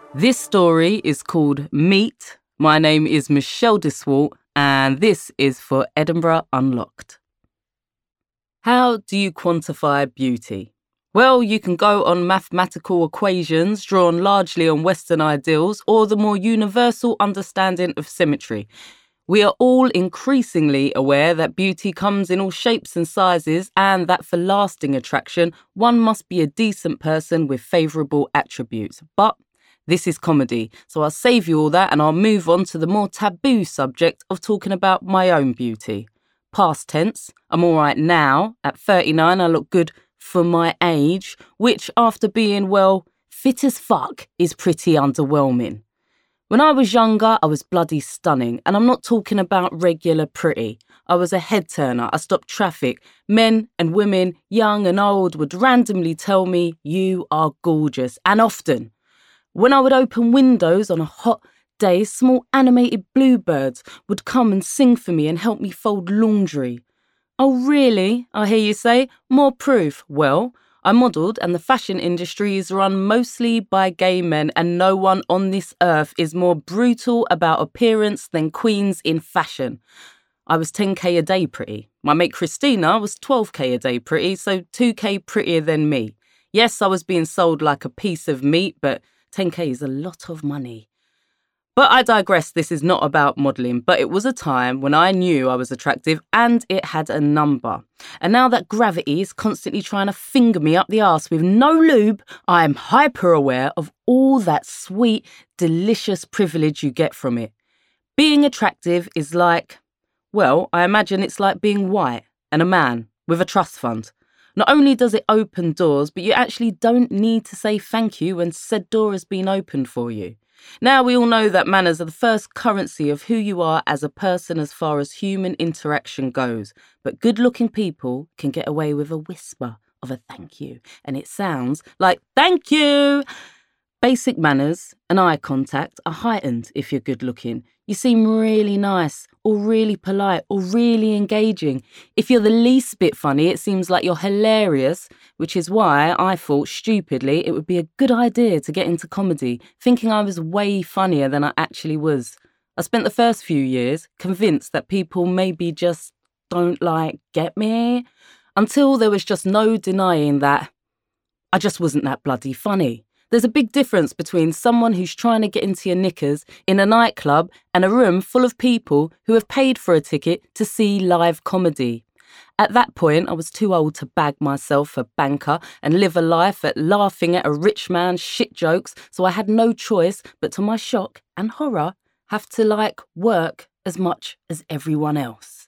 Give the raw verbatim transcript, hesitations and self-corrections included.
This story is called Meat. My name is Michelle Diswalt, and this is for Edinburgh Unlocked. How do you quantify beauty? Well, you can go on mathematical equations drawn largely on Western ideals or the more universal understanding of symmetry. We are all increasingly aware that beauty comes in all shapes and sizes, and that for lasting attraction, one must be a decent person with favourable attributes. But this is comedy, so I'll save you all that and I'll move on to the more taboo subject of talking about my own beauty. Past tense, I'm all right now. At thirty-nine, I look good for my age, which after being, well, fit as fuck is pretty underwhelming. When I was younger, I was bloody stunning, and I'm not talking about regular pretty. I was a head turner. I stopped traffic. Men and women, young and old, would randomly tell me, "You are gorgeous," and often. When I would open windows on a hot day, small animated bluebirds would come and sing for me and help me fold laundry. Oh, really? I hear you say. More proof. Well, I modelled, and the fashion industry is run mostly by gay men, and no one on this earth is more brutal about appearance than queens in fashion. I was ten k a day pretty. My mate Christina was twelve k a day pretty, so two k prettier than me. Yes, I was being sold like a piece of meat, but ten k is a lot of money. But I digress, this is not about modelling, but it was a time when I knew I was attractive and it had a number. And now that gravity is constantly trying to finger me up the arse with no lube, I am hyper aware of all that sweet, delicious privilege you get from it. Being attractive is like, well, I imagine it's like being white and a man with a trust fund. Not only does it open doors, but you actually don't need to say thank you when said door has been opened for you. Now we all know that manners are the first currency of who you are as a person as far as human interaction goes. But good-looking people can get away with a whisper of a thank you. And it sounds like thank you. Basic manners and eye contact are heightened if you're good-looking. You seem really nice or really polite or really engaging. If you're the least bit funny, it seems like you're hilarious, which is why I thought stupidly it would be a good idea to get into comedy, thinking I was way funnier than I actually was. I spent the first few years convinced that people maybe just don't like get me, until there was just no denying that I just wasn't that bloody funny. There's a big difference between someone who's trying to get into your knickers in a nightclub and a room full of people who have paid for a ticket to see live comedy. At that point, I was too old to bag myself a banker and live a life at laughing at a rich man's shit jokes, so I had no choice but, to my shock and horror, have to, like, work as much as everyone else.